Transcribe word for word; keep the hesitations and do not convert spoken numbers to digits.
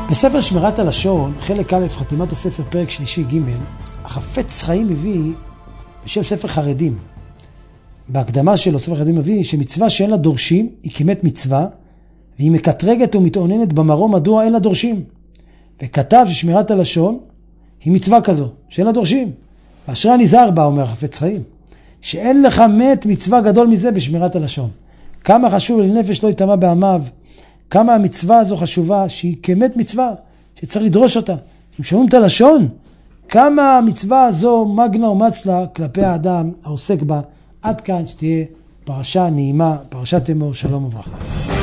בספר שמירת הלשון, חלק א', חתימת הספר, פרק שלישי ג', החפץ חיים מביא בשם ספר חרדים. בהקדמה שלו, ספר חרדים מביא שמצווה שאין לה דורשים, היא כמת מצווה, והיא מקטרגת ומתעוננת במרום מדוע אין לה דורשים. וכתב ששמירת הלשון היא מצווה כזו, שאין לה דורשים. ואשרי הנזהר בה, אומר החפץ חיים, שאין לך מת מצווה גדול מזה בשמירת הלשון. כמה חשוב לנפש לא יטמע בעמיו, כמה המצווה הזו חשובה, שהיא כמת מצווה, שצריך לדרוש אותה. אם שומעים את הלשון, כמה המצווה הזו מגנה ומצלה כלפי האדם העוסק בה. עד כאן שתהיה פרשה נעימה, פרשת אמור, שלום וברכה.